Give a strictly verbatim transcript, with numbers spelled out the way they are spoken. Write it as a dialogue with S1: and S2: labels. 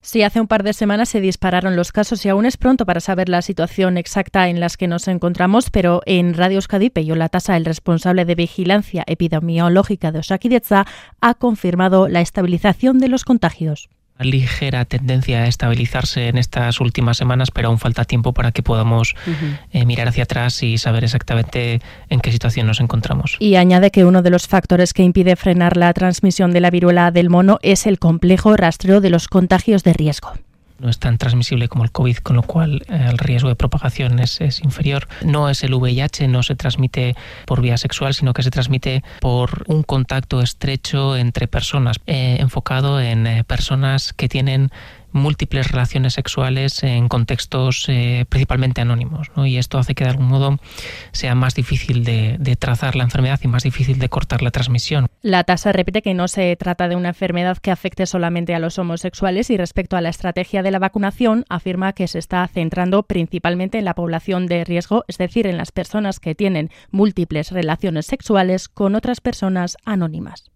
S1: Sí, hace un par de semanas se dispararon los casos y aún es pronto para saber la situación exacta en la que nos encontramos, pero en Radio Euskadi, Peio Latasa, el responsable de vigilancia epidemiológica de Osakidetza, ha confirmado la estabilización de los contagios.
S2: Ligera tendencia a estabilizarse en estas últimas semanas, pero aún falta tiempo para que podamos uh-huh. eh, mirar hacia atrás y saber exactamente en qué situación nos encontramos.
S1: Y añade que uno de los factores que impide frenar la transmisión de la viruela del mono es el complejo rastreo de los contagios de riesgo.
S2: No es tan transmisible como el COVID, con lo cual eh, el riesgo de propagación es, es inferior. No es el V I H, no se transmite por vía sexual, sino que se transmite por un contacto estrecho entre personas, eh, enfocado en eh, personas que tienen múltiples relaciones sexuales en contextos eh, principalmente anónimos, ¿no? Y esto hace que de algún modo sea más difícil de, de trazar la enfermedad y más difícil de cortar la transmisión.
S1: Latasa repite que no se trata de una enfermedad que afecte solamente a los homosexuales y respecto a la estrategia de la vacunación afirma que se está centrando principalmente en la población de riesgo, es decir, en las personas que tienen múltiples relaciones sexuales con otras personas anónimas.